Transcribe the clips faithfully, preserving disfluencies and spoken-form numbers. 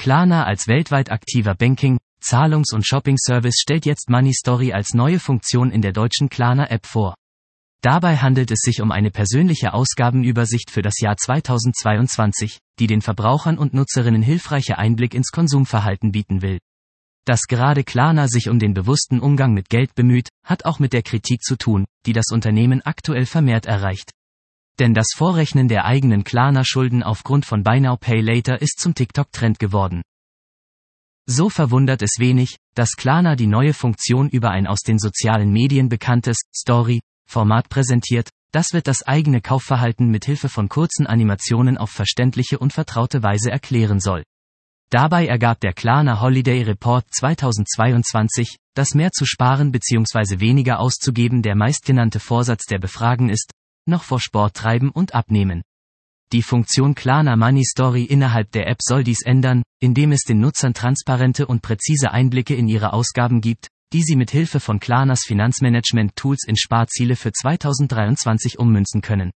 Klarna als weltweit aktiver Banking-, Zahlungs- und Shopping-Service stellt jetzt Money Story als neue Funktion in der deutschen Klarna-App vor. Dabei handelt es sich um eine persönliche Ausgabenübersicht für das Jahr zweitausendzweiundzwanzig, die den Verbrauchern und Nutzerinnen hilfreiche Einblick ins Konsumverhalten bieten will. Dass gerade Klarna sich um den bewussten Umgang mit Geld bemüht, hat auch mit der Kritik zu tun, die das Unternehmen aktuell vermehrt erreicht. Denn das Vorrechnen der eigenen Klarna-Schulden aufgrund von Buy Now Pay Later ist zum TikTok-Trend geworden. So verwundert es wenig, dass Klarna die neue Funktion über ein aus den sozialen Medien bekanntes Story-Format präsentiert. Das wird das eigene Kaufverhalten mit Hilfe von kurzen Animationen auf verständliche und vertraute Weise erklären soll. Dabei ergab der Klarna Holiday Report zweitausendzweiundzwanzig, dass mehr zu sparen bzw. weniger auszugeben der meistgenannte Vorsatz der Befragten ist, noch vor Sport treiben und abnehmen. Die Funktion Klarna Money Story innerhalb der App soll dies ändern, indem es den Nutzern transparente und präzise Einblicke in ihre Ausgaben gibt, die sie mit Hilfe von Klarnas Finanzmanagement-Tools in Sparziele für zweitausenddreiundzwanzig ummünzen können.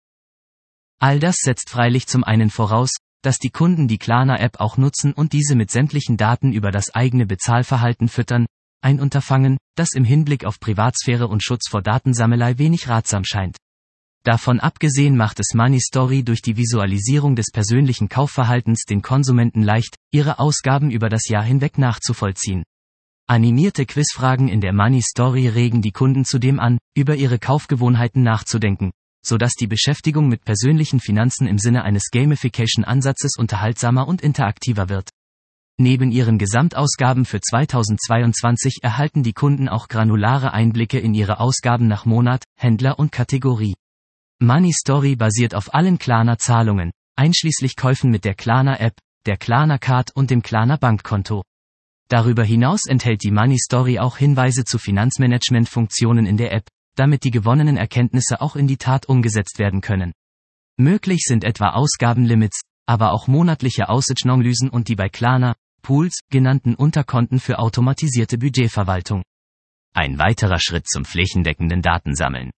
All das setzt freilich zum einen voraus, dass die Kunden die Klarna-App auch nutzen und diese mit sämtlichen Daten über das eigene Bezahlverhalten füttern, ein Unterfangen, das im Hinblick auf Privatsphäre und Schutz vor Datensammelei wenig ratsam scheint. Davon abgesehen macht es Money Story durch die Visualisierung des persönlichen Kaufverhaltens den Konsumenten leicht, ihre Ausgaben über das Jahr hinweg nachzuvollziehen. Animierte Quizfragen in der Money Story regen die Kunden zudem an, über ihre Kaufgewohnheiten nachzudenken, sodass die Beschäftigung mit persönlichen Finanzen im Sinne eines Gamification-Ansatzes unterhaltsamer und interaktiver wird. Neben ihren Gesamtausgaben für zweitausendzweiundzwanzig erhalten die Kunden auch granulare Einblicke in ihre Ausgaben nach Monat, Händler und Kategorie. Money Story basiert auf allen Klarna-Zahlungen, einschließlich Käufen mit der Klarna-App, der Klarna-Card und dem Klarna-Bankkonto. Darüber hinaus enthält die Money Story auch Hinweise zu Finanzmanagement-Funktionen in der App, damit die gewonnenen Erkenntnisse auch in die Tat umgesetzt werden können. Möglich sind etwa Ausgabenlimits, aber auch monatliche Usage-Analysen und die bei Klarna, Pools, genannten Unterkonten für automatisierte Budgetverwaltung. Ein weiterer Schritt zum flächendeckenden Datensammeln.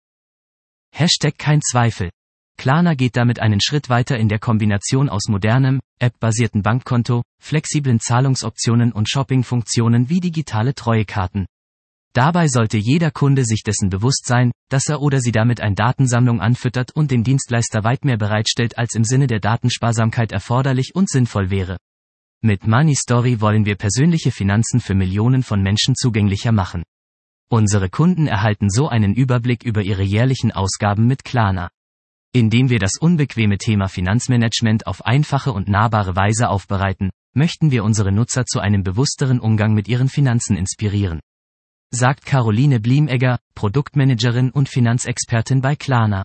Hashtag kein Zweifel. Klarna geht damit einen Schritt weiter in der Kombination aus modernem, App-basierten Bankkonto, flexiblen Zahlungsoptionen und Shopping-Funktionen wie digitale Treuekarten. Dabei sollte jeder Kunde sich dessen bewusst sein, dass er oder sie damit eine Datensammlung anfüttert und dem Dienstleister weit mehr bereitstellt, als im Sinne der Datensparsamkeit erforderlich und sinnvoll wäre. Mit Money Story wollen wir persönliche Finanzen für Millionen von Menschen zugänglicher machen. Unsere Kunden erhalten so einen Überblick über ihre jährlichen Ausgaben mit Klarna. Indem wir das unbequeme Thema Finanzmanagement auf einfache und nahbare Weise aufbereiten, möchten wir unsere Nutzer zu einem bewussteren Umgang mit ihren Finanzen inspirieren. Sagt Caroline Bliemegger, Produktmanagerin und Finanzexpertin bei Klarna.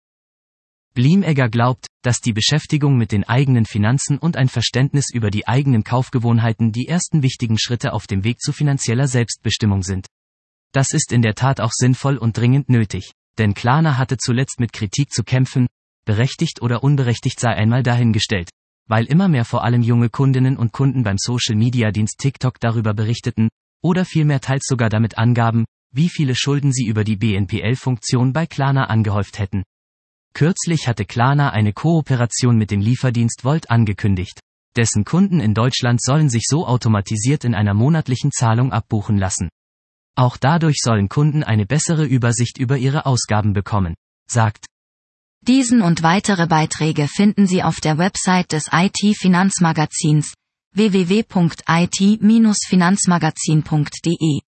Bliemegger glaubt, dass die Beschäftigung mit den eigenen Finanzen und ein Verständnis über die eigenen Kaufgewohnheiten die ersten wichtigen Schritte auf dem Weg zu finanzieller Selbstbestimmung sind. Das ist in der Tat auch sinnvoll und dringend nötig, denn Klarna hatte zuletzt mit Kritik zu kämpfen, berechtigt oder unberechtigt sei einmal dahingestellt, weil immer mehr vor allem junge Kundinnen und Kunden beim Social-Media-Dienst TikTok darüber berichteten, oder vielmehr teils sogar damit angaben, wie viele Schulden sie über die B N P L-Funktion bei Klarna angehäuft hätten. Kürzlich hatte Klarna eine Kooperation mit dem Lieferdienst Volt angekündigt. Dessen Kunden in Deutschland sollen sich so automatisiert in einer monatlichen Zahlung abbuchen lassen. Auch dadurch sollen Kunden eine bessere Übersicht über ihre Ausgaben bekommen, sagt. Diesen und weitere Beiträge finden Sie auf der Website des I T-Finanzmagazins w w w punkt i t Bindestrich finanzmagazin punkt d e.